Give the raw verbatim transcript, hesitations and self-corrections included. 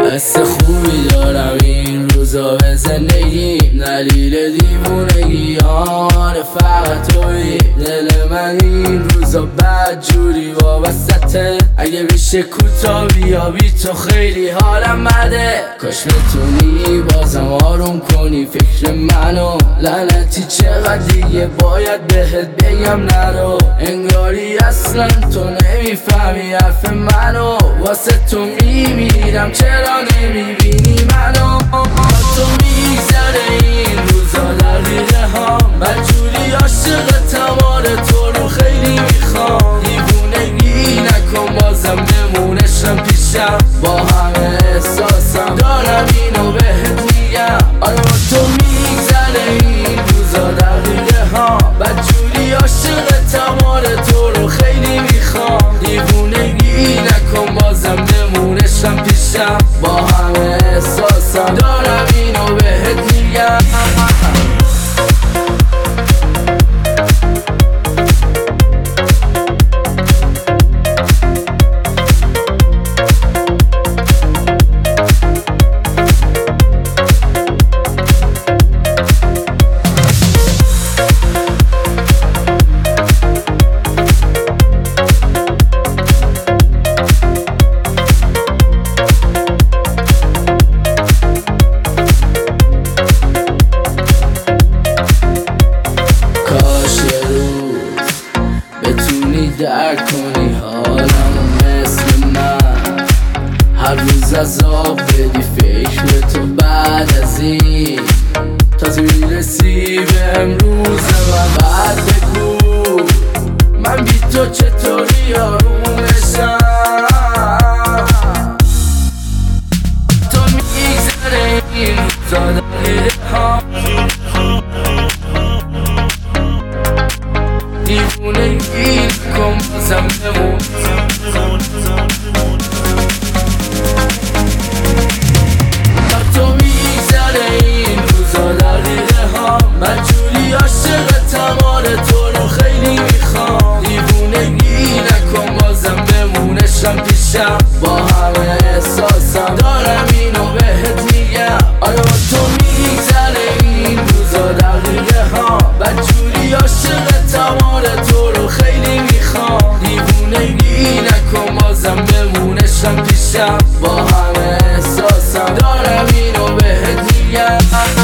حس خوبی دارم این روزا به زندگیم، دلیل دیوونگی آره فقط توی دل من این روزا بد جوری وابسته. اگه میشه کوتاه بیا بی تو خیلی حالم بده، کاش بتونی بازم آروم کنی فکر منو. لعنتی چقدر دیگه باید بهت بگم نرو، انگاری اصلا تو نمیفهمی حرف منو. واسه تو میمیرم چرا نمیبینی منو. تو میگذره این روزا دقیقه ها، بدجوری عاشقتم آره تو رو خیلی میخوام. دیوونگی نکن بازم بمونشم پیشم، با همه احساسم دارم اینو بهت میگم. آره با تو میگذره این روزا دقیقه ها، بدجوری عاشقتم آره تو رو خیلی میخوام. دیوونگی نکن بازم بمونشم پیشم، با همه احساسم دارم اینو بهت میگم. درک کنی حالمو مثل من، هر روز عذاب بدی فکر تو بعد از این. تازه میرسی به امروز من بعد بگو من بی تو چطوری آرومشم. تو میگذره این روزا دقیقه ها، دیوونگی کن بازم بمون. تا تو میگذره این روزا دقیقه ها، بدجوری عاشقتم آره تو رو خیلی میخوام. دیوونگی نکن بازم بمونشم پیشم، با همه احساسم دارم اینو بهت میگم. آره با تو میگذره این روزا دقیقه ها، بدجوری عاشقتم آره تو رو خیلی میخوام. دیوونگی نکن بازم بمونشم پیشم، با همه احساسم دارم اینو بهت میگم.